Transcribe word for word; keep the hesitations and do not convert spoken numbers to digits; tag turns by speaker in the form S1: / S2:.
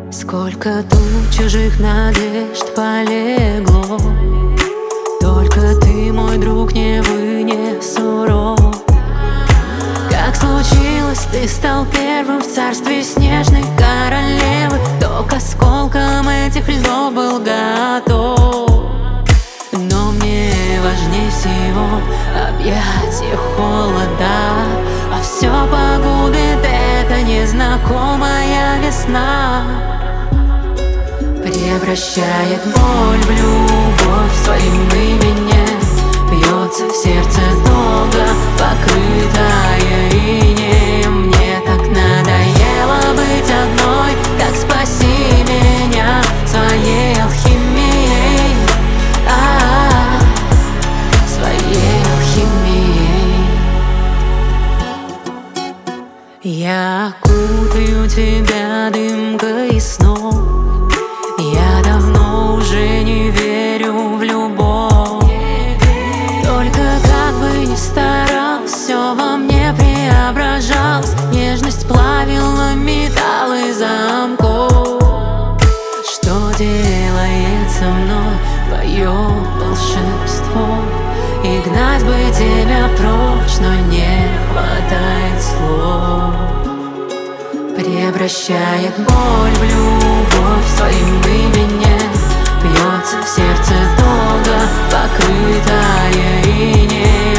S1: Сколько тут чужих надежд полегло, только ты, мой друг, не вынес урок. Как случилось, ты стал первым в царстве снежной королевы, кто к осколкам этих льдов был готов. Но мне важнее всего объятия холода, а все погубит эта незнакомая весна. Превращает боль в любовь своим именем, бьется сердце долго, покрытое инеем. Мне так надоело быть одной, так спаси меня своей алхимией, а, своей алхимией. Я окутаю тебя дымкой снов, я давно уже не верю в любовь. Только как бы ни старался, все во мне преображалось, нежность плавила металл и замков. Что делает со мной твое волшебство? И гнать бы тебя прочь, но не хватает слов. Превращает боль в любовь своим именем, бьется сердце долго, покрытое инеем.